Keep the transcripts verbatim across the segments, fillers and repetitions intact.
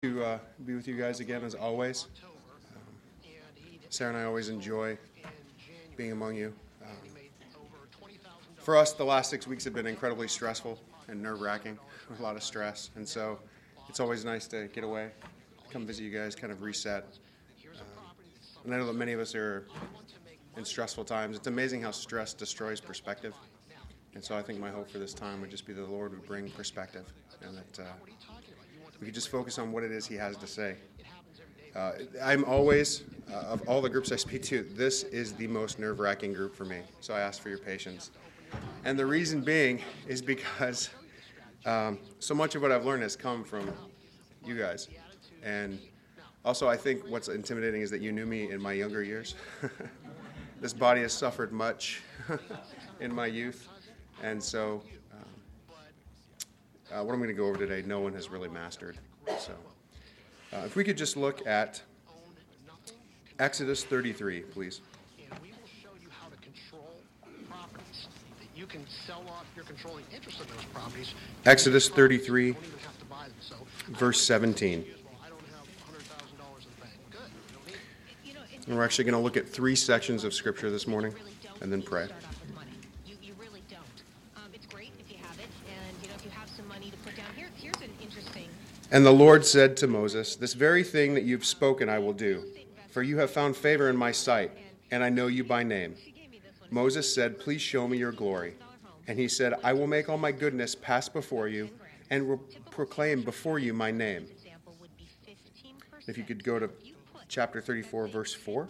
To uh, be with you guys again as always. Um, Sarah and I always enjoy being among you. Um, for us, the last six weeks have been incredibly stressful and nerve-wracking, with a lot of stress, and so it's always nice to get away, come visit you guys, kind of reset. Um, and I know that many of us are in stressful times. It's amazing how stress destroys perspective, and so I think my hope for this time would just be that the Lord would bring perspective, and that uh, we could just focus on what it is he has to say. Uh, I'm always, uh, of all the groups I speak to, this is the most nerve-wracking group for me. So I ask for your patience. And the reason being is because um, so much of what I've learned has come from you guys. And also I think what's intimidating is that you knew me in my younger years. This body has suffered much in my youth. And so Uh, what I'm going to go over today, no one has really mastered. So, uh, if we could just look at Exodus thirty-three, please. And we will show you how to control properties, that you can sell off your controlling interest in those properties. Exodus thirty-three, You don't even have to buy them. So, verse seventeen. well, I don't have one hundred thousand dollars in the bank. Good. You don't need it. You know, it's And we're actually going to look at three sections of Scripture this morning, and then pray. Start off with money. You, you really don't. Um, it's great if you have it, and you know if you have some money to put down. Here, here's an interesting. And the Lord said to Moses, "This very thing that you've spoken I will do, for you have found favor in my sight, and I know you by name." Moses said, "Please show me your glory." And he said, "I will make all my goodness pass before you, and will proclaim before you my name." Example would be fifteen percent. If you could go to chapter thirty-four, verse four.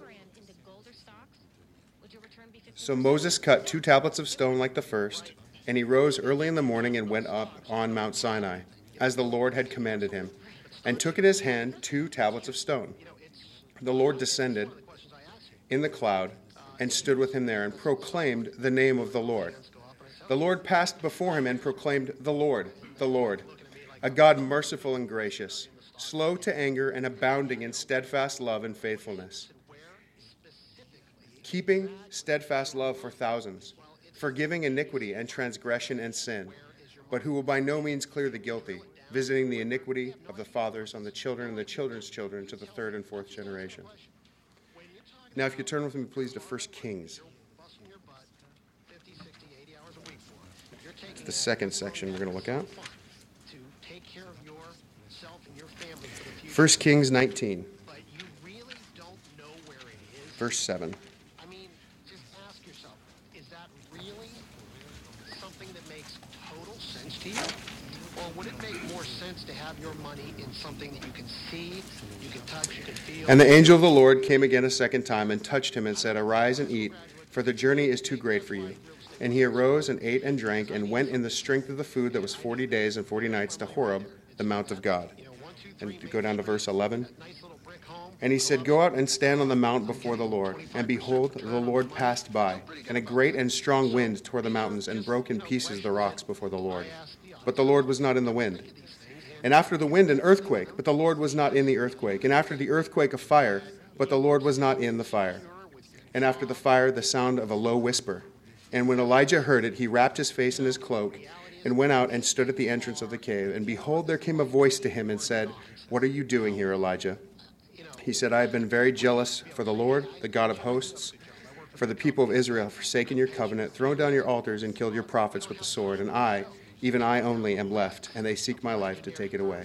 So Moses cut two tablets of stone like the first, and he rose early in the morning and went up on Mount Sinai, as the Lord had commanded him, and took in his hand two tablets of stone. The Lord descended in the cloud and stood with him there and proclaimed the name of the Lord. The Lord passed before him and proclaimed, "The Lord, the Lord, a God merciful and gracious, slow to anger and abounding in steadfast love and faithfulness, keeping steadfast love for thousands, forgiving iniquity and transgression and sin, but who will by no means clear the guilty, visiting the iniquity of the fathers on the children and the children's children to the third and fourth generation." Now, if you turn with me, please, to First Kings. Busting your butt fifty, sixty, eighty hours a week for it. You're taking It's the second section we're going to look at. to take care of yourself and your family for the future. First Kings nineteen, But you really don't know where it is. verse seven. I mean, just ask yourself, is that really something that makes total sense to you? Or would it make more sense to have your money in something that you can see, you can touch, you can feel? And the angel of the Lord came again a second time and touched him and said, "Arise and eat, for the journey is too great for you." And he arose and ate and drank and went in the strength of the food that was forty days and forty nights to Horeb, the mount of God. You know, one, two, And three, to go down to verse eleven. nice little brick home. And he said, "Go out and stand on the mount before the Lord." And behold, the Lord passed by, and a great and strong wind tore the mountains and broke in pieces the rocks before the Lord. But the Lord was not in the wind. And after the wind, an earthquake, but the Lord was not in the earthquake. And after the earthquake, a fire, but the Lord was not in the fire. And after the fire, the sound of a low whisper. And when Elijah heard it, he wrapped his face in his cloak and went out and stood at the entrance of the cave. And behold, there came a voice to him and said, "What are you doing here, Elijah?" He said, "I have been very jealous for the Lord, the God of hosts, for the people of Israel have forsaken your covenant, thrown down your altars, and killed your prophets with the sword. And I, even I only, am left, and they seek my life to take it away."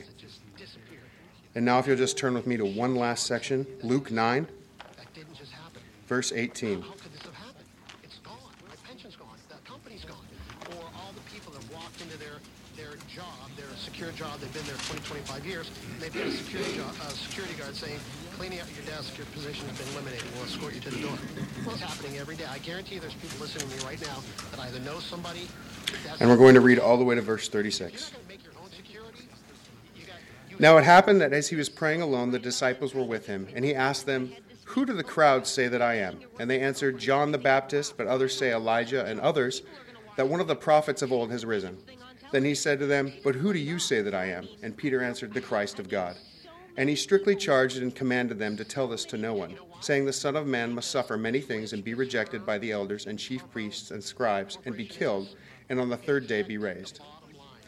And now if you'll just turn with me to one last section, Luke nine, That didn't just happen. verse eighteen. How could this have happened? It's gone. My pension's gone. That company's gone. Or all the people that walked into their, their job, their secure job, they've been there twenty, twenty-five years, and they've got a security, job, uh, security guard saying, "Cleaning out your desk, your position has been eliminated. We'll escort you to the door." It's happening every day. I guarantee you there's people listening to me right now that either know somebody. That's And we're going to read all the way to verse thirty-six. You're not going to make your own security. You got, you Now it happened that as he was praying alone, the disciples were with him, and he asked them, "Who do the crowd say that I am?" And they answered, "John the Baptist, but others say Elijah, and others that one of the prophets of old has risen." Then he said to them, "But who do you say that I am?" And Peter answered, "The Christ of God." And he strictly charged and commanded them to tell this to no one, saying, "The Son of Man must suffer many things and be rejected by the elders and chief priests and scribes and be killed, and on the third day be raised."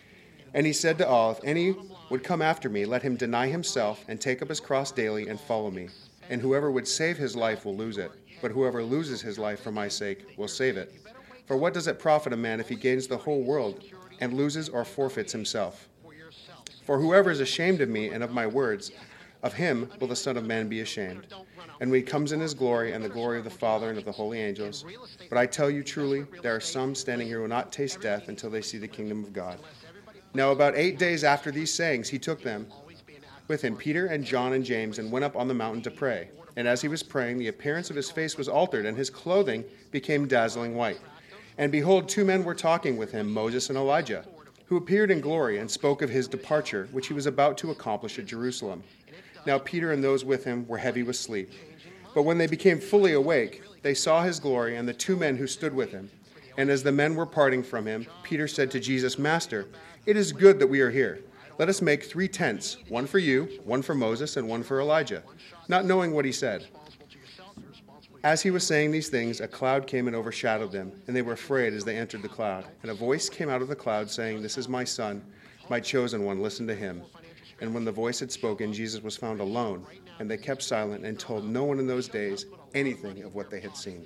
And he said to all, if any would come after me, let him deny himself and take up his cross daily and follow me. And whoever would save his life will lose it, but whoever loses his life for my sake will save it. For what does it profit a man if he gains the whole world and loses or forfeits himself? For whoever is ashamed of me and of my words, of him will the Son of Man be ashamed. And when he comes in his glory and the glory of the Father and of the holy angels. But I tell you truly, there are some standing here who will not taste death until they see the kingdom of God. Now about eight days after these sayings, he took them with him, Peter and John and James, and went up on the mountain to pray. And as he was praying, the appearance of his face was altered, and his clothing became dazzling white. And behold, two men were talking with him, Moses and Elijah, who appeared in glory and spoke of his departure, which he was about to accomplish at Jerusalem. Now Peter and those with him were heavy with sleep. But when they became fully awake, they saw his glory and the two men who stood with him. And as the men were parting from him, Peter said to Jesus, Master, it is good that we are here. Let us make three tents, one for you, one for Moses, and one for Elijah, not knowing what he said. As he was saying these things, a cloud came and overshadowed them, and they were afraid as they entered the cloud. And a voice came out of the cloud saying, This is my son, my chosen one, listen to him. And when the voice had spoken, Jesus was found alone, and they kept silent and told no one in those days anything of what they had seen.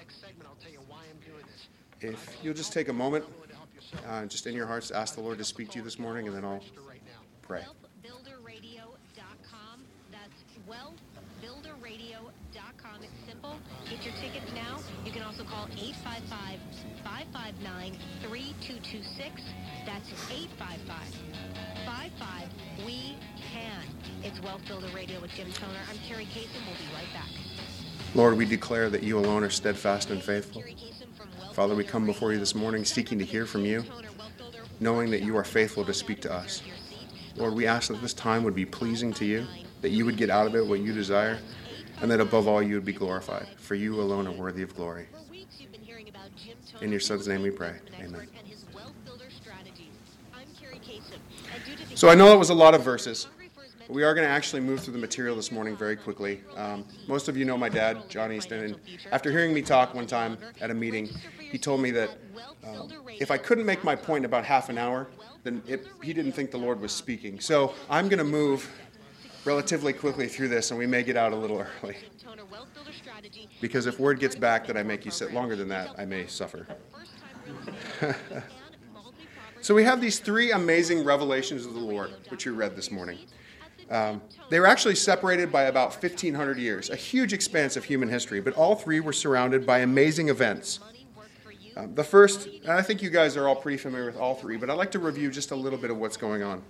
If you'll just take a moment, uh, just in your hearts, to ask the Lord to speak to you this morning, and then I'll pray. wealth builder radio dot com. That's wealth builder radio dot com. It's simple. Get your tickets now. You can also call eight five five, five five nine, three two two six. That's eight five five, five five, we can. It's Wealth Builder Radio with Jim Toner. I'm Carrie Kasem. We'll be right back. Lord, we declare that you alone are steadfast and faithful. Father, we come before you this morning seeking to hear from you, knowing that you are faithful to speak to us. Lord, we ask that this time would be pleasing to you, that you would get out of it what you desire, and that above all you would be glorified. For you alone are worthy of glory. In your Son's name we pray. Amen. So I know that was a lot of verses, but we are going to actually move through the material this morning very quickly. Um, most of you know my dad, John Easton, and after hearing me talk one time at a meeting, he told me that um, if I couldn't make my point in about half an hour, then it, he didn't think the Lord was speaking. So I'm going to move relatively quickly through this, and we may get out a little early. Because if word gets back that I make you sit longer than that, I may suffer. So we have these three amazing revelations of the Lord, which we read this morning. Um, they were actually separated by about fifteen hundred years, a huge expanse of human history, but all three were surrounded by amazing events. Um, the first, and I think you guys are all pretty familiar with all three, but I'd like to review just a little bit of what's going on.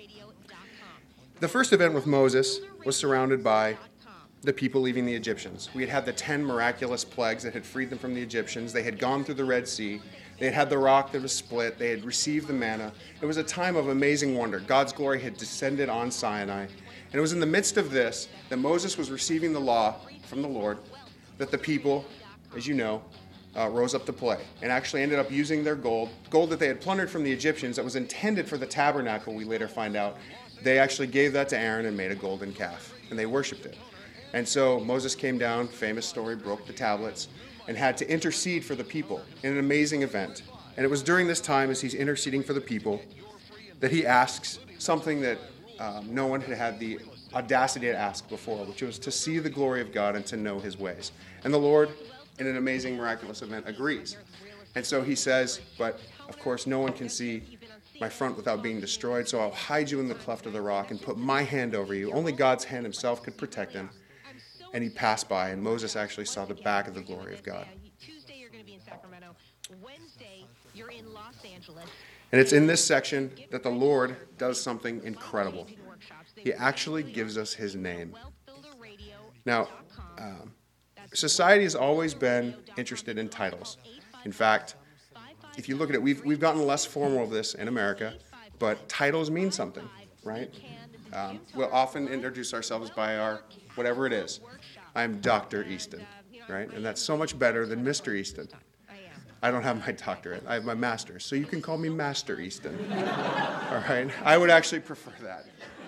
The first event with Moses was surrounded by the people leaving the Egyptians. We had had the ten miraculous plagues that had freed them from the Egyptians. They had gone through the Red Sea. They had had the rock that was split. They had received the manna. It was a time of amazing wonder. God's glory had descended on Sinai. And it was in the midst of this that Moses was receiving the law from the Lord that the people, as you know, uh, rose up to play and actually ended up using their gold, gold that they had plundered from the Egyptians that was intended for the tabernacle, we later find out. They actually gave that to Aaron and made a golden calf, and they worshipped it. And so Moses came down, famous story, broke the tablets, and had to intercede for the people in an amazing event. And it was during this time, as he's interceding for the people, that he asks something that um, no one had had the audacity to ask before, which was to see the glory of God and to know his ways. And the Lord, in an amazing, miraculous event, agrees. And so he says, but of course no one can see my front without being destroyed, so I'll hide you in the cleft of the rock and put my hand over you. Only God's hand himself could protect him. And he passed by, and Moses actually saw the back of the glory of God. Tuesday, you're going to be in Sacramento. Wednesday, you're in Los Angeles. And it's in this section that the Lord does something incredible. He actually gives us his name. Now, um, society has always been interested in titles. In fact, if you look at it, we've, we've gotten less formal of this in America, but titles mean something, right? Um, we'll often introduce ourselves by our whatever it is. I'm Doctor Easton, right? And that's so much better than Mister Easton. I don't have my doctorate. I have my master's. So you can call me Master Easton. All right? I would actually prefer that.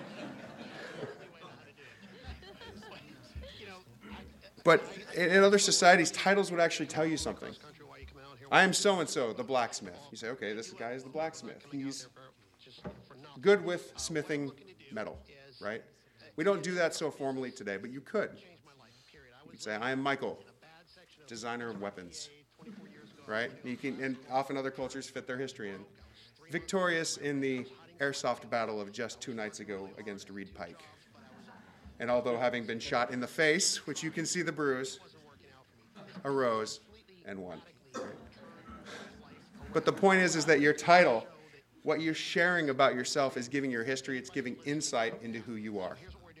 But in, in other societies, titles would actually tell you something. I am so-and-so, the blacksmith. You say, okay, this guy is the blacksmith. He's good with smithing metal, right? We don't do that so formally today, but you could. You could say, I am Michael, designer of weapons, right? You can, and often other cultures fit their history in. Victorious in the airsoft battle of just two nights ago against Reed Pike. And although having been shot in the face, which you can see the bruise, arose and won. Right? But the point is, is that your title, what you're sharing about yourself, is giving your history. It's giving insight into who you are.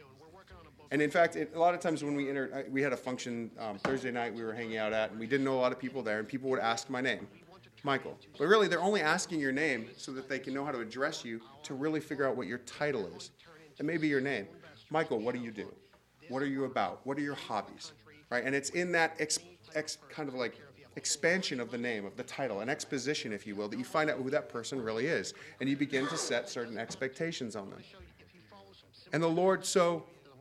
And in fact, it, a lot of times when we enter, we had a function um, Thursday night we were hanging out at, and we didn't know a lot of people there, and people would ask my name, Michael. But really, they're only asking your name so that they can know how to address you, to really figure out what your title is. And maybe your name. Michael, what do you do? What are you about? What are your hobbies? Right? And it's in that ex, ex, kind of like expansion of the name, of the title, an exposition, if you will, that you find out who that person really is. And you begin to set certain expectations on them. And the Lord, so,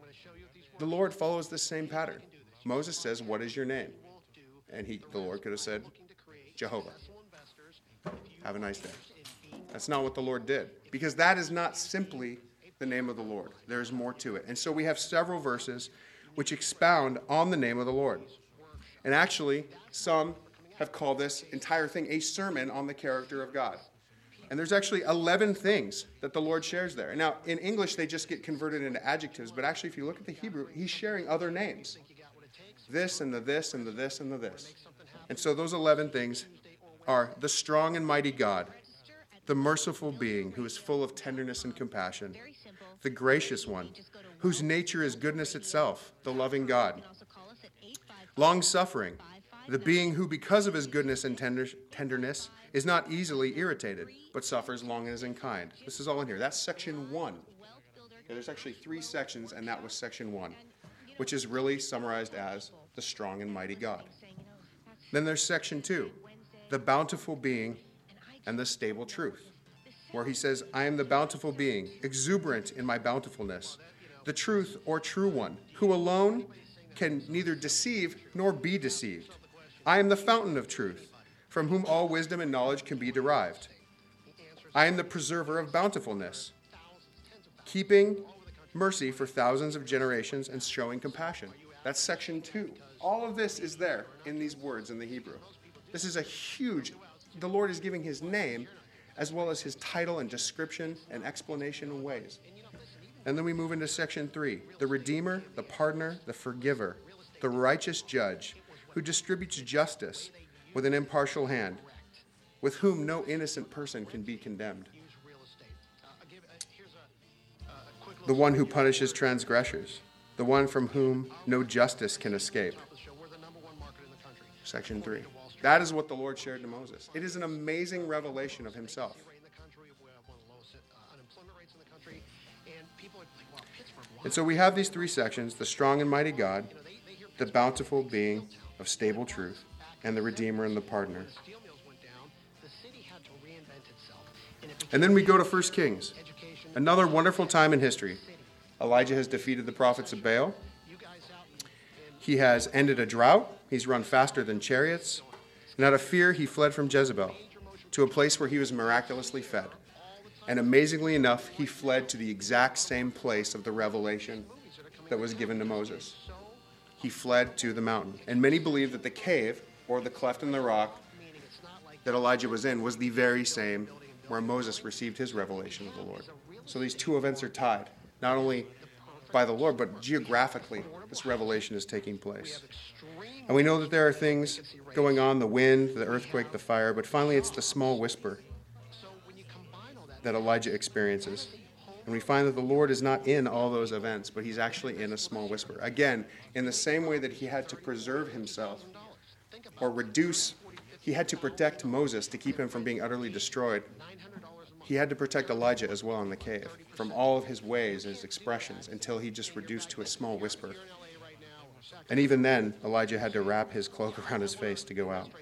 the Lord follows this same pattern. Moses says, what is your name? And he, the Lord could have said, Jehovah. Have a nice day. That's not what the Lord did, because that is not simply the name of the Lord. There is more to it. And so we have several verses which expound on the name of the Lord. And actually, some have called this entire thing a sermon on the character of God. And there's actually eleven things that the Lord shares there. Now, in English, they just get converted into adjectives, but actually, if you look at the Hebrew, he's sharing other names. This and the this and the this and the this. And so those eleven things are the strong and mighty God, the merciful being who is full of tenderness and compassion, the gracious one, whose nature is goodness itself, the loving God, long-suffering, the being who, because of his goodness and tender, tenderness, is not easily irritated, but suffers long and is kind. This is all in here. That's section one. Okay, there's actually three sections, and that was section one, which is really summarized as the strong and mighty God. Then there's section two, the bountiful being and the stable truth, where he says, I am the bountiful being, exuberant in my bountifulness, the truth or true one, who alone can neither deceive nor be deceived. I am the fountain of truth, from whom all wisdom and knowledge can be derived. I am the preserver of bountifulness, keeping mercy for thousands of generations and showing compassion. That's section two. All of this is there in these words in the Hebrew. This is a huge, the Lord is giving his name as well as his title and description and explanation and ways. And then we move into section three, the Redeemer, the Pardoner, the Forgiver, the righteous Judge, who distributes justice with an impartial hand, with whom no innocent person can be condemned. The one who punishes transgressors, the one from whom no justice can escape. Section three. That is what the Lord shared to Moses. It is an amazing revelation of himself. And so we have these three sections, the strong and mighty God, the bountiful being of stable truth, and the Redeemer and the Pardoner. And then we go to First Kings, another wonderful time in history. Elijah has defeated the prophets of Baal. He has ended a drought. He's run faster than chariots. And out of fear, he fled from Jezebel to a place where he was miraculously fed. And amazingly enough, he fled to the exact same place of the revelation that was given to Moses. He fled to the mountain. And many believe that the cave, or the cleft in the rock, that Elijah was in was the very same where Moses received his revelation of the Lord. So these two events are tied, not only by the Lord, but geographically, this revelation is taking place. And we know that there are things going on, the wind, the earthquake, the fire, but finally it's the small whisper that Elijah experiences. And we find that the Lord is not in all those events, but he's actually in a small whisper. Again, in the same way that he had to preserve himself or reduce, he had to protect Moses to keep him from being utterly destroyed. He had to protect Elijah as well in the cave from all of his ways, his expressions, until he just reduced to a small whisper. And even then, Elijah had to wrap his cloak around his face to go out.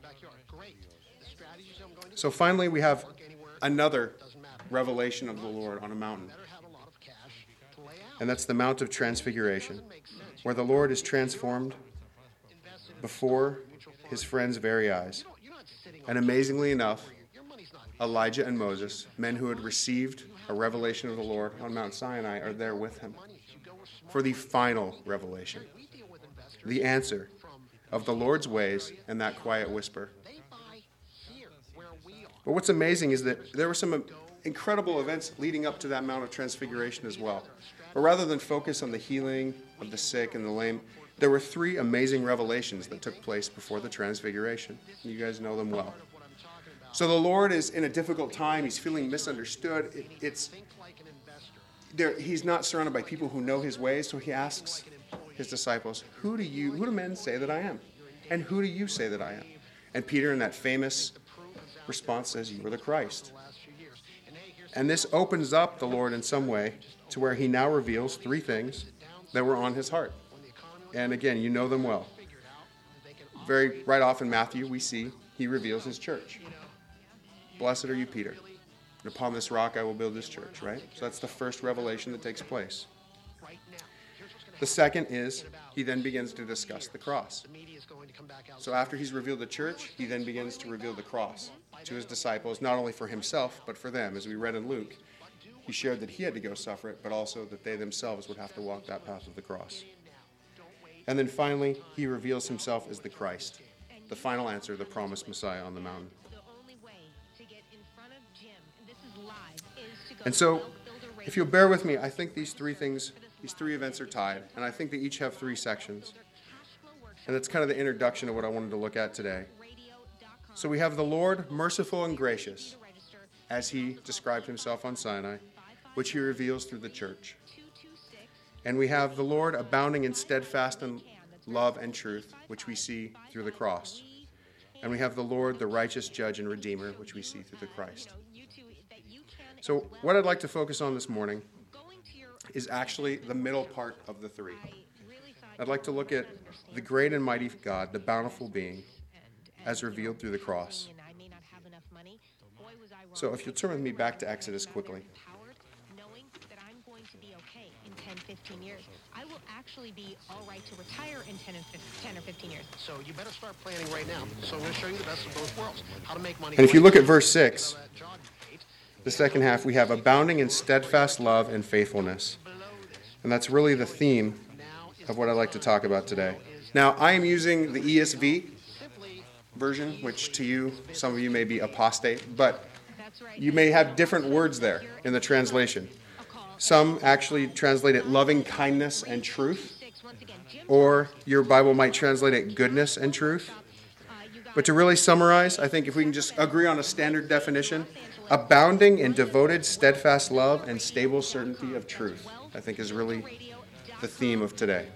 So finally, we have another revelation of the Lord on a mountain. And that's the Mount of Transfiguration, where the Lord is transformed before his friends' very eyes. And amazingly enough, Elijah and Moses, men who had received a revelation of the Lord on Mount Sinai are there with him for the final revelation, the answer of the Lord's ways and that quiet whisper. But what's amazing is that there were some incredible events leading up to that Mount of Transfiguration as well. But rather than focus on the healing of the sick and the lame, there were three amazing revelations that took place before the Transfiguration. You guys know them well. So the Lord is in a difficult time. He's feeling misunderstood. It, it's there, he's not surrounded by people who know his ways, so he asks his disciples, who do you, who do men say that I am? And who do you say that I am? And Peter, in that famous response, says, you are the Christ. And this opens up the Lord in some way to where he now reveals three things that were on his heart. And again, you know them well. Very right off in Matthew, we see he reveals his church. Blessed are you, Peter. And upon this rock I will build this church, right? So that's the first revelation that takes place. The second is he then begins to discuss the cross. So after he's revealed the church, he then begins to reveal the cross to his disciples, not only for himself, but for them. As we read in Luke, he shared that he had to go suffer it, but also that they themselves would have to walk that path of the cross. And then finally, he reveals himself as the Christ, the final answer, the promised Messiah on the mountain. And so, if you'll bear with me, I think these three things, these three events are tied, and I think they each have three sections. And that's kind of the introduction of what I wanted to look at today. So we have the Lord, merciful and gracious, as he described himself on Sinai, which he reveals through the church. And we have the Lord abounding in steadfast and love and truth, which we see through the cross. And we have the Lord, the righteous judge and redeemer, which we see through the Christ. So what I'd like to focus on this morning is actually the middle part of the three. I'd like to look at the great and mighty God, the bountiful being, as revealed through the cross. So if you'll turn with me back to Exodus quickly. ten, fifteen years. I will actually be all right to retire in ten, and ten or fifteen years. So you better start planning right now. So I'm going to show you the best of both worlds. How to make money. And if you look at verse six, the second half, we have abounding in steadfast love and faithfulness. And that's really the theme of what I'd like to talk about today. Now, I am using the E S V version, which to you, some of you may be apostate, but you may have different words there in the translation. Some actually translate it loving kindness and truth, or your Bible might translate it goodness and truth. But to really summarize, I think if we can just agree on a standard definition, abounding in devoted, steadfast love and stable certainty of truth, I think is really the theme of today.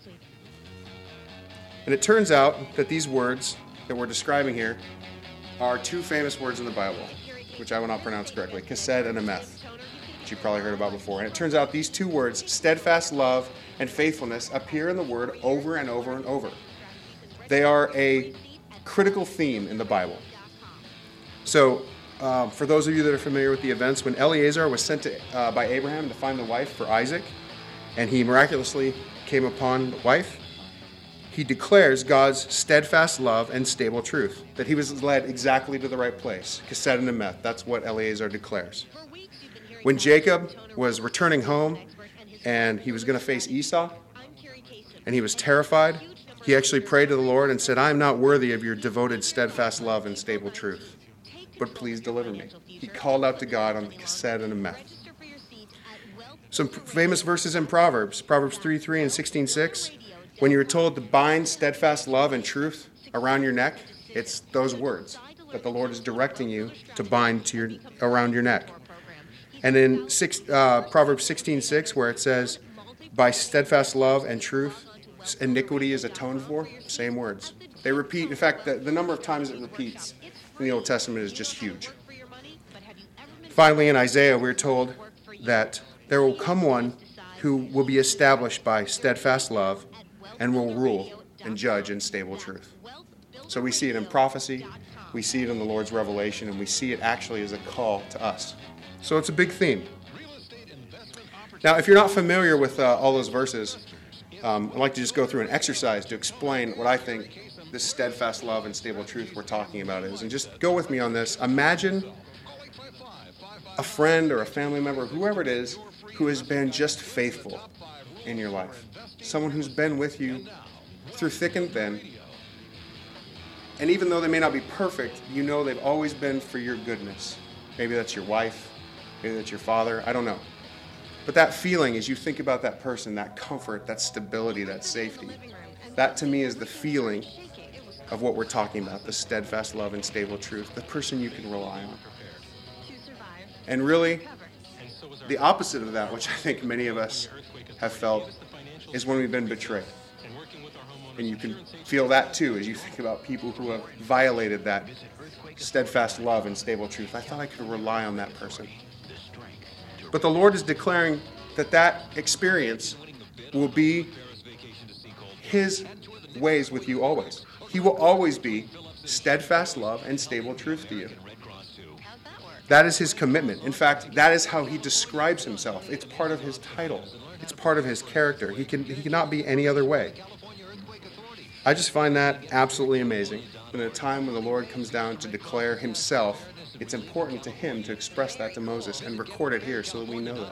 And it turns out that these words that we're describing here are two famous words in the Bible, which I will not pronounce correctly, chesed and emeth, which you've probably heard about before. And it turns out these two words, steadfast love and faithfulness, appear in the Word over and over and over. They are a critical theme in the Bible. So, um, for those of you that are familiar with the events, when Eliezer was sent to, uh, by Abraham to find the wife for Isaac, and he miraculously came upon the wife, he declares God's steadfast love and stable truth, that he was led exactly to the right place. Chesed and emeth, that's what Eliezer declares. When Jacob was returning home and he was going to face Esau, and he was terrified, he actually prayed to the Lord and said, I am not worthy of your devoted, steadfast love and stable truth, but please deliver me. He called out to God on chesed and emeth. Some famous verses in Proverbs, Proverbs three three and sixteen six. When you're told to bind steadfast love and truth around your neck, it's those words that the Lord is directing you to bind to your around your neck. And in six, uh, Proverbs sixteen six, where it says, by steadfast love and truth, iniquity is atoned for, same words. They repeat. In fact, the, the number of times it repeats in the Old Testament is just huge. Finally, in Isaiah, we're told that there will come one who will be established by steadfast love and will rule and judge in stable truth. So we see it in prophecy, we see it in the Lord's revelation, and we see it actually as a call to us. So it's a big theme. Now, if you're not familiar with uh, all those verses, um, I'd like to just go through an exercise to explain what I think this steadfast love and stable truth we're talking about is. And just go with me on this. Imagine a friend or a family member, whoever it is, who has been just faithful in your life. Someone who's been with you through thick and thin. And even though they may not be perfect, you know they've always been for your goodness. Maybe that's your wife, maybe that's your father, I don't know. But that feeling, as you think about that person, that comfort, that stability, that safety, that to me is the feeling of what we're talking about, the steadfast love and stable truth, the person you can rely on. And really, the opposite of that, which I think many of us have felt, is when we've been betrayed. And you can feel that too as you think about people who have violated that steadfast love and stable truth. I thought I could rely on that person. But the Lord is declaring that that experience will be His ways with you always. He will always be steadfast love and stable truth to you. That is His commitment. In fact, that is how He describes Himself. It's part of His title. It's part of His character. He can He cannot be any other way. I just find that absolutely amazing. In a time when the Lord comes down to declare Himself, it's important to Him to express that to Moses and record it here so that we know that.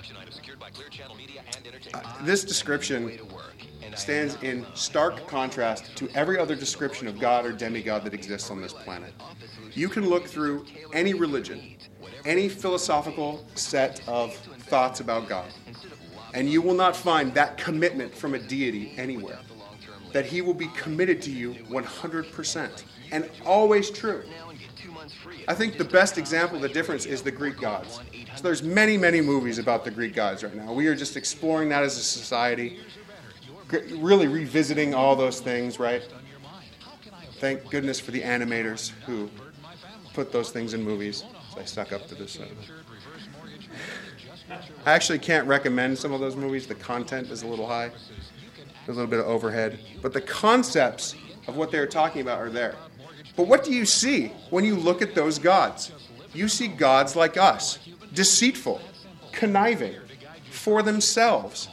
Uh, this description stands in stark contrast to every other description of God or demigod that exists on this planet. You can look through any religion, any philosophical set of thoughts about God, and you will not find that commitment from a deity anywhere. That He will be committed to you one hundred percent and always true. I think the best example of the difference is the Greek gods. So there's many, many movies about the Greek gods right now. We are just exploring that as a society, really revisiting all those things, right? Thank goodness for the animators who put those things in movies. So I stuck up to this. Uh, I actually can't recommend some of those movies. The content is a little high. A little bit of overhead. But the concepts of what they're talking about are there. But what do you see when you look at those gods? You see gods like us, deceitful, conniving, for themselves.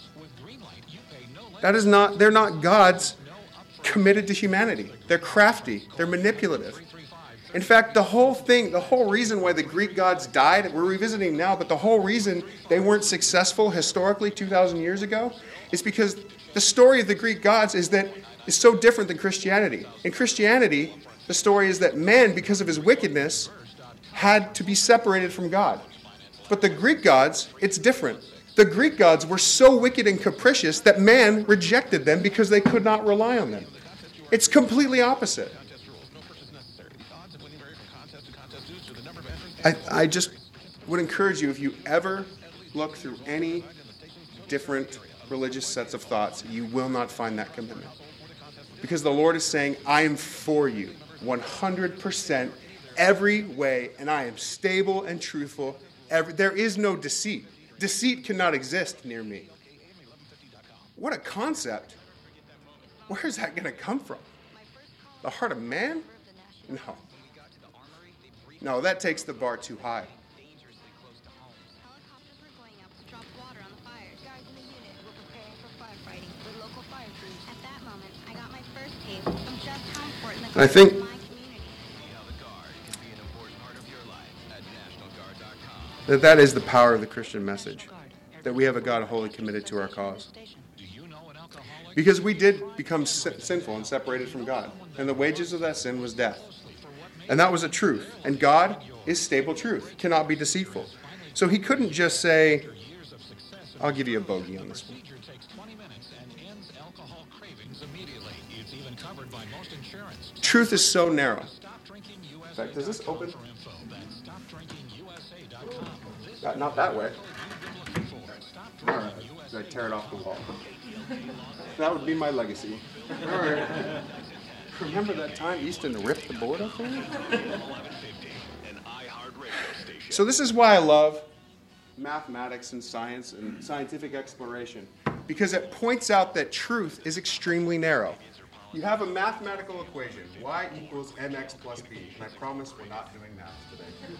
That is not, they're not gods committed to humanity. They're crafty, they're manipulative. In fact, the whole thing, the whole reason why the Greek gods died, we're revisiting now, but the whole reason they weren't successful historically two thousand years ago is because the story of the Greek gods is that it's so different than Christianity. In Christianity, the story is that man, because of his wickedness, had to be separated from God. But the Greek gods, it's different. The Greek gods were so wicked and capricious that man rejected them because they could not rely on them. It's completely opposite. I, I just would encourage you, if you ever look through any different religious sets of thoughts, you will not find that commitment. Because the Lord is saying, I am for you one hundred percent every way, and I am stable and truthful. Every, there is no deceit. Deceit cannot exist near me. What a concept. Where is that going to come from? The heart of man? No. No, that takes the bar too high. And I think that that is the power of the Christian message, that we have a God wholly committed to our cause. Because we did become sin- sinful and separated from God, and the wages of that sin was death. And that was a truth. And God is stable truth, cannot be deceitful. So He couldn't just say, I'll give you a bogey on this one. Truth is so narrow. In fact, does this open? Not, not that way. All right. Did I tear it off the wall? That would be my legacy. All right. Remember that time Easton ripped the board up there? So this is why I love mathematics and science and scientific exploration, because it points out that truth is extremely narrow. You have a mathematical equation, y equals mx plus b, and I promise we're not doing math today.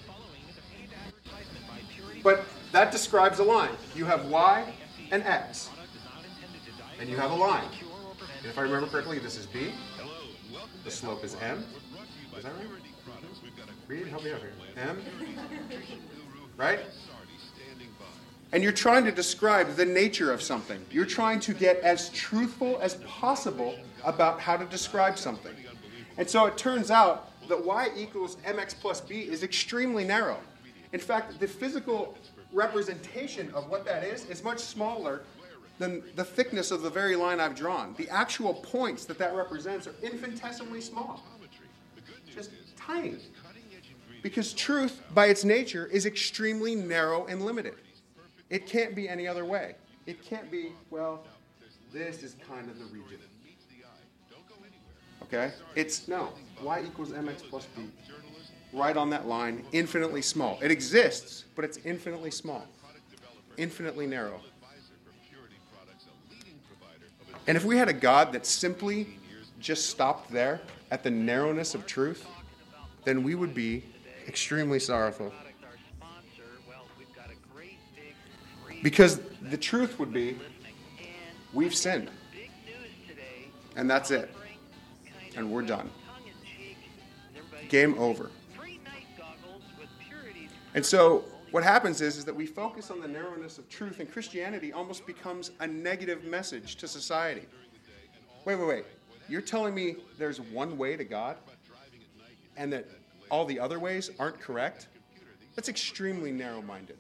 But that describes a line. You have y and x, and you have a line. And if I remember correctly, this is b. The slope is m. Is that right? Read, help me out here. M? Right? And you're trying to describe the nature of something. You're trying to get as truthful as possible about how to describe something. And so it turns out that y equals mx plus b is extremely narrow. In fact, the physical representation of what that is is much smaller than the thickness of the very line I've drawn. The actual points that that represents are infinitesimally small. Just tiny. Because truth, by its nature, is extremely narrow and limited. It can't be any other way. It can't be, well, this is kind of the region. Okay? It's, no. Y equals mx plus b. Right on that line, infinitely small. It exists, but it's infinitely small. Infinitely narrow. And if we had a God that simply just stopped there at the narrowness of truth, then we would be extremely sorrowful. Because the truth would be, we've sinned. And that's it. And we're done. Game over. And so what happens is, is that we focus on the narrowness of truth, and Christianity almost becomes a negative message to society. Wait, wait, wait. You're telling me there's one way to God and that all the other ways aren't correct? That's extremely narrow-minded.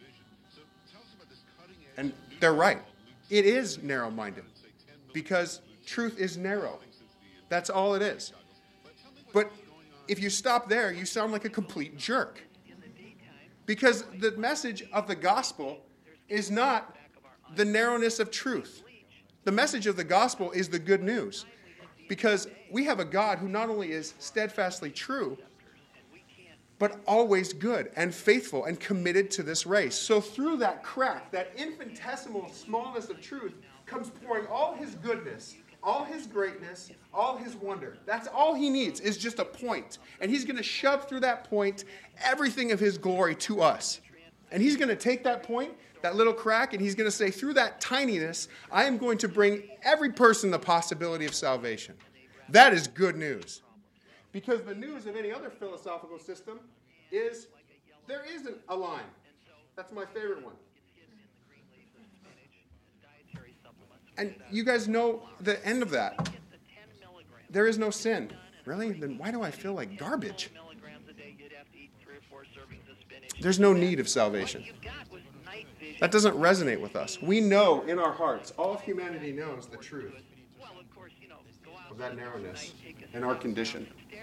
And they're right. It is narrow-minded because truth is narrow. That's all it is. But if you stop there, you sound like a complete jerk. Because the message of the gospel is not the narrowness of truth. The message of the gospel is the good news. Because we have a God who not only is steadfastly true, but always good and faithful and committed to this race. So through that crack, that infinitesimal smallness of truth, comes pouring all his goodness, all his greatness, all his wonder. That's all he needs, is just a point. And he's going to shove through that point everything of his glory to us. And he's going to take that point, that little crack, and he's going to say, through that tininess, I am going to bring every person the possibility of salvation. That is good news. Because the news of any other philosophical system is there isn't a line. That's my favorite one. And you guys know the end of that. There is no sin. Really? Then why do I feel like garbage? There's no need of salvation. That doesn't resonate with us. We know in our hearts, all of humanity knows the truth of that narrowness and our condition.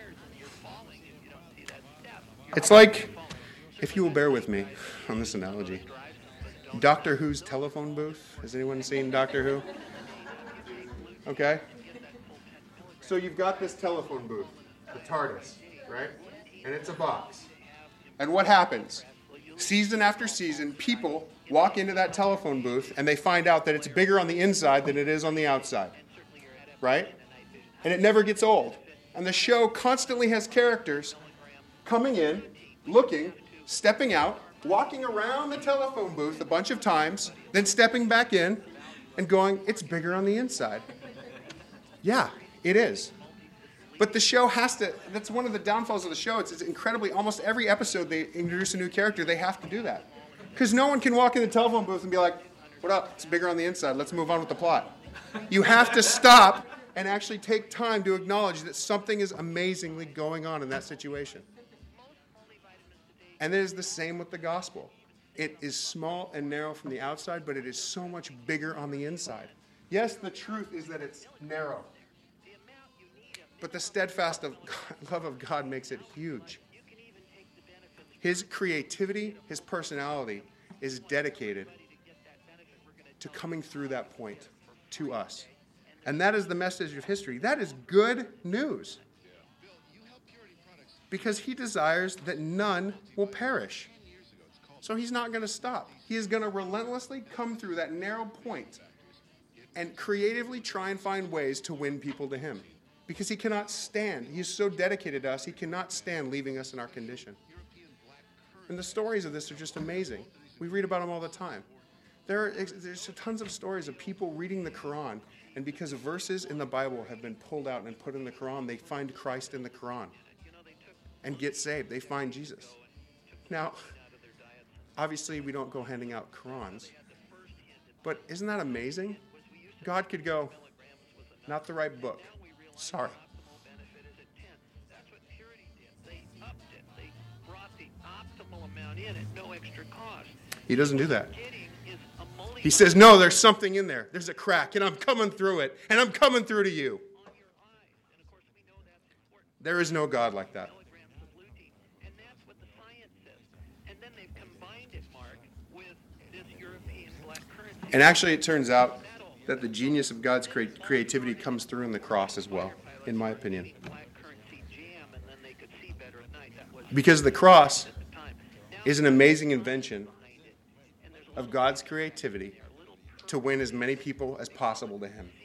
It's like, if you will bear with me on this analogy, Doctor Who's telephone booth. Has anyone seen Doctor Who? Okay. So you've got this telephone booth, the TARDIS, right? And it's a box. And what happens? Season after season, people walk into that telephone booth and they find out that it's bigger on the inside than it is on the outside, right? And it never gets old. And the show constantly has characters coming in, looking, stepping out, walking around the telephone booth a bunch of times, then stepping back in and going, it's bigger on the inside. Yeah, it is. But the show has to, that's one of the downfalls of the show. It's, it's incredibly, almost every episode they introduce a new character, they have to do that. Because no one can walk in the telephone booth and be like, what up, it's bigger on the inside, let's move on with the plot. You have to stop and actually take time to acknowledge that something is amazingly going on in that situation. And it is the same with the gospel. It is small and narrow from the outside, but it is so much bigger on the inside. Yes, the truth is that it's narrow. But the steadfast of God, love of God makes it huge. His creativity, his personality is dedicated to coming through that point to us. And that is the message of history. That is good news. Because he desires that none will perish. So he's not going to stop. He is going to relentlessly come through that narrow point and creatively try and find ways to win people to him. Because he cannot stand. He is so dedicated to us, he cannot stand leaving us in our condition. And the stories of this are just amazing. We read about them all the time. There are there's tons of stories of people reading the Quran, and because verses in the Bible have been pulled out and put in the Quran, they find Christ in the Quran. and get saved. They find Jesus. Now, obviously, we don't go handing out Qurans, but isn't that amazing? God could go, not the right book. Sorry. He doesn't do that. He says, no, there's something in there. There's a crack, and I'm coming through it, and I'm coming through to you. There is no God like that. And actually, it turns out that the genius of God's cre- creativity comes through in the cross as well, in my opinion. Because the cross is an amazing invention of God's creativity to win as many people as possible to him.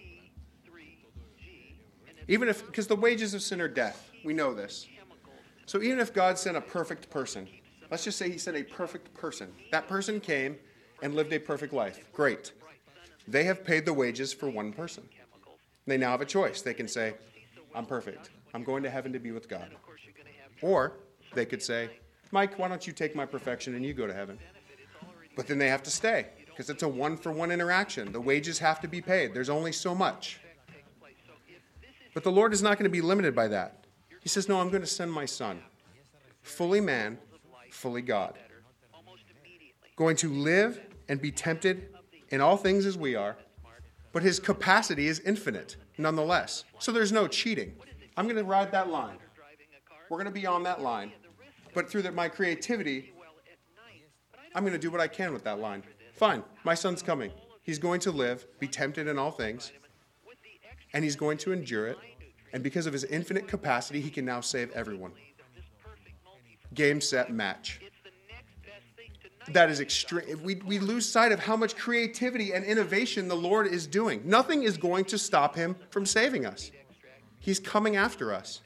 Even if, because the wages of sin are death. We know this. So even if God sent a perfect person, let's just say he sent a perfect person. That person came and lived a perfect life. Great. They have paid the wages for one person. They now have a choice. They can say, I'm perfect. I'm going to heaven to be with God. Or they could say, Mike, why don't you take my perfection and you go to heaven? But then they have to stay because it's a one-for-one interaction. The wages have to be paid. There's only so much. But the Lord is not going to be limited by that. He says, no, I'm going to send my son, fully man, fully God, going to live and be tempted in all things as we are, but his capacity is infinite nonetheless. So there's no cheating. I'm going to ride that line. We're going to be on that line. But through the, my creativity, I'm going to do what I can with that line. Fine, my son's coming. He's going to live, be tempted in all things, and he's going to endure it. And because of his infinite capacity, he can now save everyone. Game, set, match. That is extreme. We, we lose sight of how much creativity and innovation the Lord is doing. Nothing is going to stop him from saving us. He's coming after us.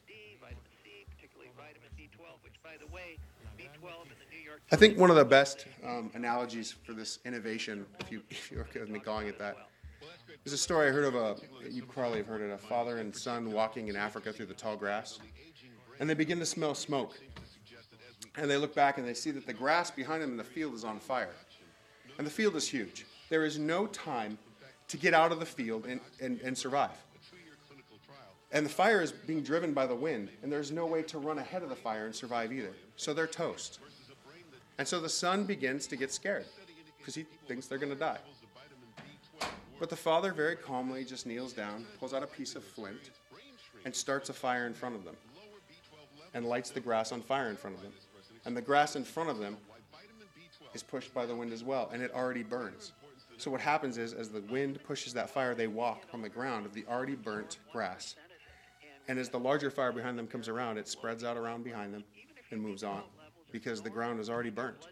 I think one of the best um, analogies for this innovation, if, you, if you're okay with me calling it that, is a story I heard of a, you probably have heard it, a father and son walking in Africa through the tall grass. And they begin to smell smoke. And they look back and they see that the grass behind them in the field is on fire. And the field is huge. There is no time to get out of the field and, and, and survive. And the fire is being driven by the wind, and there's no way to run ahead of the fire and survive either. So they're toast. And so the son begins to get scared because he thinks they're going to die. But the father very calmly just kneels down, pulls out a piece of flint, and starts a fire in front of them and lights the grass on fire in front of them. And the grass in front of them is pushed by the wind as well, and it already burns. So what happens is, as the wind pushes that fire, they walk on the ground of the already burnt grass. And as the larger fire behind them comes around, it spreads out around behind them and moves on because the ground is already burnt.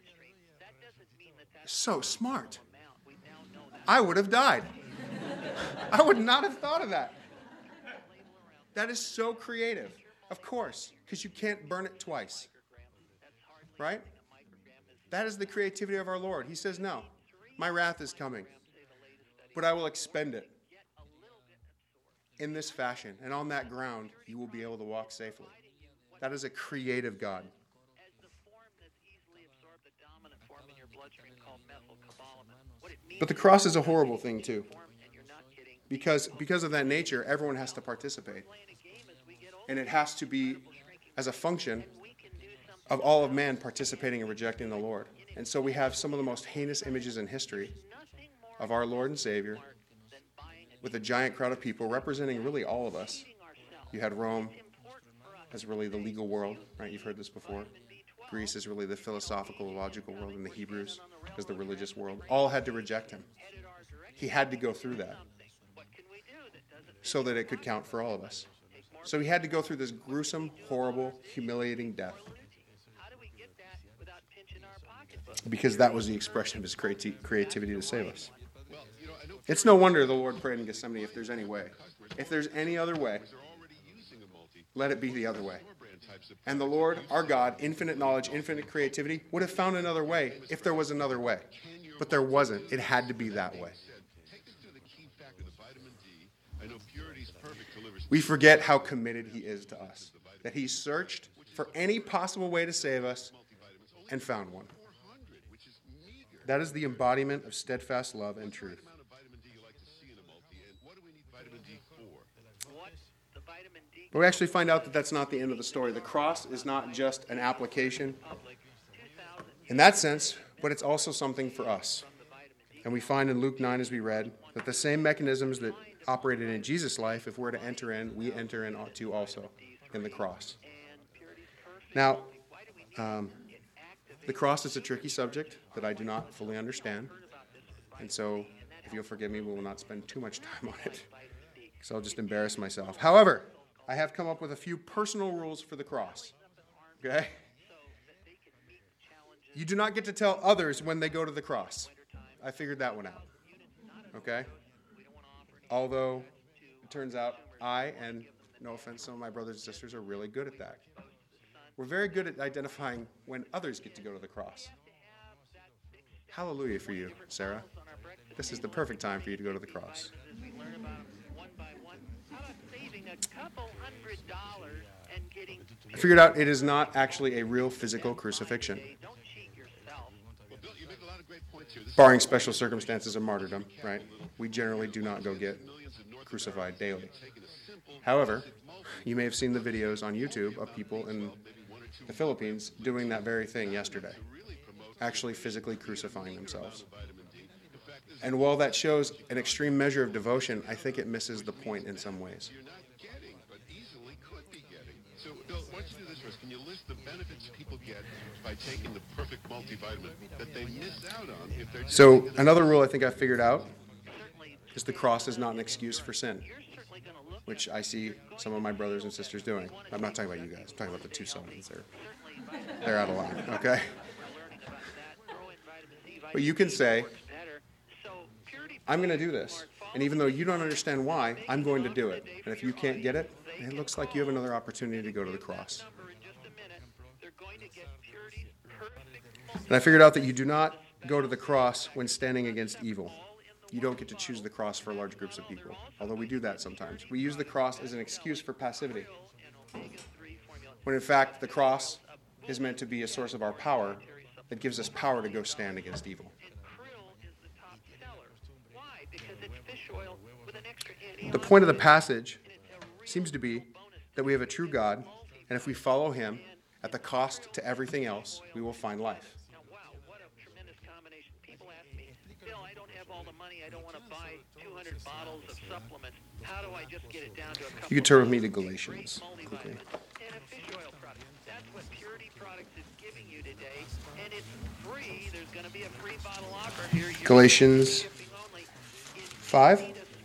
So smart. I would have died. I would not have thought of that. That is so creative. Of course, because you can't burn it twice. Right? That is the creativity of our Lord. He says, no, my wrath is coming, but I will expend it in this fashion. And on that ground, you will be able to walk safely. That is a creative God. But the cross is a horrible thing, too. Because, because of that nature, everyone has to participate. And it has to be as a function of all of man participating and rejecting the Lord. And so we have some of the most heinous images in history of our Lord and Savior with a giant crowd of people representing really all of us. You had Rome as really the legal world, right? You've heard this before. Greece is really the philosophical, logical world, and the Hebrews is the religious world. All had to reject him. He had to go through that so that it could count for all of us. So he had to go through this gruesome, horrible, humiliating death. Because that was the expression of his creati- creativity to save us. It's no wonder the Lord prayed in Gethsemane, if there's any way. If there's any other way, let it be the other way. And the Lord, our God, infinite knowledge, infinite creativity, would have found another way if there was another way. But there wasn't. It had to be that way. We forget how committed he is to us. That he searched for any possible way to save us and found one. That is the embodiment of steadfast love and truth. But we actually find out that that's not the end of the story. The cross is not just an application in that sense, but it's also something for us. And we find in Luke nine, as we read, that the same mechanisms that operated in Jesus' life, if we're to enter in, we enter into also in the cross. Now, um, the cross is a tricky subject that I do not fully understand. And so, if you'll forgive me, we will not spend too much time on it, because I'll just embarrass myself. However, I have come up with a few personal rules for the cross. Okay? You do not get to tell others when they go to the cross. I figured that one out. Okay? Although, it turns out I, and no offense, some of my brothers and sisters are really good at that. We're very good at identifying when others get to go to the cross. Hallelujah for you, Sarah. This is the perfect time for you to go to the cross. I figured out it is not actually a real physical crucifixion. Barring special circumstances of martyrdom, right? We generally do not go get crucified daily. However, you may have seen the videos on YouTube of people in the Philippines doing that very thing yesterday, actually physically crucifying themselves. And while that shows an extreme measure of devotion, I think it misses the point in some ways. So, Bill, why don't you do this for us? Can you list the benefits people get by taking the perfect multivitamin that they miss out on if they're... So, another rule I think I figured out is the cross is not an excuse for sin, which I see some of my brothers and sisters doing. I'm not talking about you guys. I'm talking about the two Sullivan's. They're, they're out of line, okay? But you can say, I'm going to do this. And even though you don't understand why, I'm going to do it. And if you can't get it, it looks like you have another opportunity to go to the cross. And I figured out that you do not go to the cross when standing against evil. You don't get to choose the cross for large groups of people, although we do that sometimes. We use the cross as an excuse for passivity, when in fact the cross is meant to be a source of our power that gives us power to go stand against evil. The point of the passage seems to be that we have a true God, and if we follow him at the cost to everything else, we will find life. Now, wow, what a tremendous combination. People ask me, Bill, I don't have all the money. I don't want to buy two hundred bottles of supplements. How do I just get it down to a couple? You can turn with me to Galatians quickly. And a fish oil product. That's what Purity Products is giving you today, and it's free. There's going to be a free bottle offer here. You're Galatians five.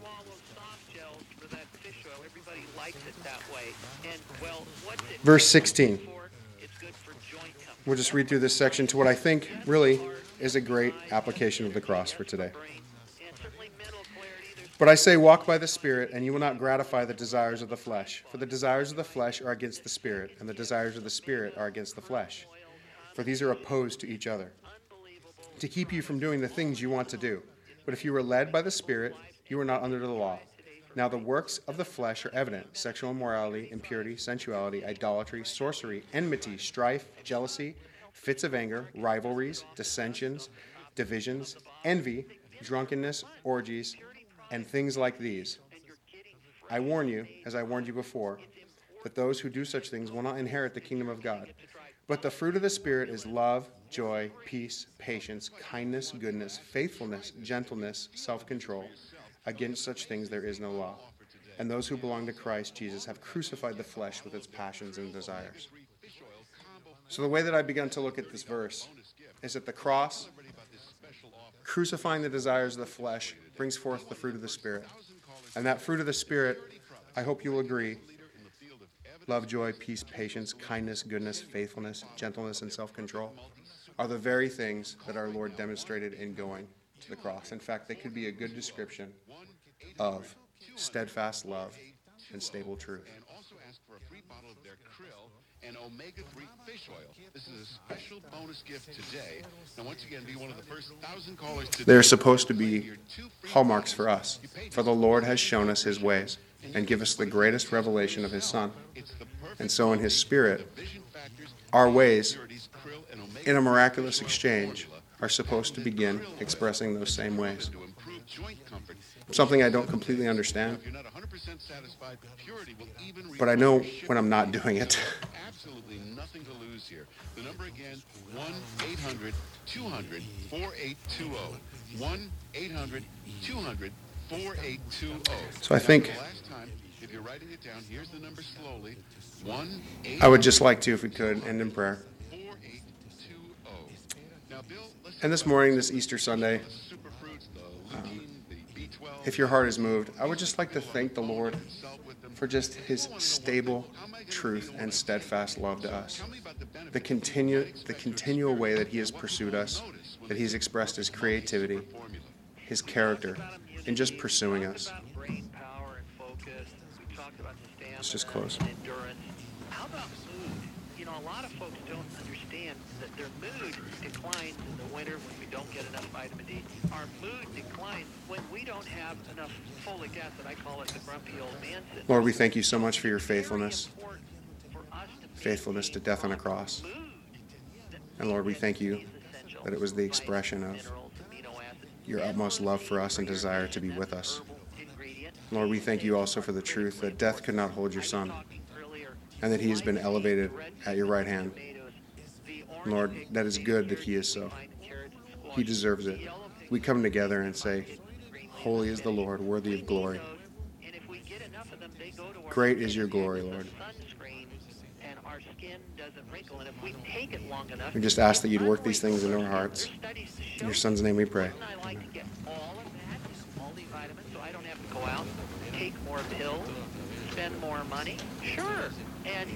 Verse sixteen. We'll just read through this section to what I think really is a great application of the cross for today. But I say, walk by the Spirit, and you will not gratify the desires of the flesh. For the desires of the flesh are against the Spirit, and the desires of the Spirit are against the flesh. For these are opposed to each other, to keep you from doing the things you want to do. But if you are led by the Spirit, you are not under the law. Now the works of the flesh are evident: sexual immorality, impurity, sensuality, idolatry, sorcery, enmity, strife, jealousy, fits of anger, rivalries, dissensions, divisions, envy, drunkenness, orgies, and things like these. I warn you, as I warned you before, that those who do such things will not inherit the kingdom of God. But the fruit of the Spirit is love, joy, peace, patience, kindness, goodness, faithfulness, gentleness, self-control. Against such things there is no law. And those who belong to Christ Jesus have crucified the flesh with its passions and desires. So the way that I begun to look at this verse is that the cross, crucifying the desires of the flesh, brings forth the fruit of the Spirit. And that fruit of the Spirit, I hope you will agree, love, joy, peace, patience, kindness, goodness, faithfulness, gentleness, and self-control, are the very things that our Lord demonstrated in going to the cross. In fact, they could be a good description of steadfast love and stable truth. And also ask for a free bottle of their krill and omega three fish oil. This is a special bonus gift today. Now, once again, be one of the first thousand callers today. They're supposed to be hallmarks for us, for the Lord has shown us his ways and give us the greatest revelation of his Son. And so in his Spirit, our ways, Security's krill and omega in a miraculous fish oil exchange, formula are supposed to begin krill expressing those same ways. to improve joint comfort. Something I don't completely understand, If you're not one hundred percent satisfied, Purity will even but I know require when I'm not shipping. doing it. Absolutely nothing to lose here. The number again, one eight hundred two hundred four eight two zero. one eight hundred two hundred four eight two zero. So I think- Now, the last time, if you're writing it down, here's the number slowly. one I would just like to, if we could, end in prayer. four eight two zero. Now, Bill, let's And this talk morning, about this Easter Sunday, the superfruits, the lutein, the B twelve. if your heart is moved, I would just like to thank the Lord Consult with them. for just his stable truth and steadfast love to us. The continue, the continual way that he has pursued us, that he's expressed his creativity, his character, in just pursuing us. About brain power and focus. We talked about the stamina Let's just close. and endurance. How about mood? You know, a lot of folks don't understand that their mood declines in the winter when we don't get enough vitamin D. Our mood declines when we don't have enough folic acid. I call it the grumpy old man syndrome. Lord, we thank you so much for your Very faithfulness, important for us to faithfulness to death on a cross. mood. And Lord, we thank you Is essential. that it was the expression of Minerals, amino acids, your and utmost love for us and desire to be with us. herbal ingredient. Lord, we thank you also for the truth that death could not hold your Son, Talking earlier, and that he has been elevated at your right hand. tomatoes, the orange Lord, pig, that is good that he is so. carrots, and squash, He deserves it. the yellow pig, We come together and say, green holy is the Lord, worthy of glory. tomatoes, and if we get enough of them, they go to our Great skin is your glory, and Lord. sunscreen, and our skin doesn't wrinkle. And if we take it long enough, We just ask that you'd work these things into our hearts. there's studies to In show your Son's name we pray. Wouldn't I like to get all of that, multivitamins, so I don't have to go out, take more pills, spend more money? Sure. And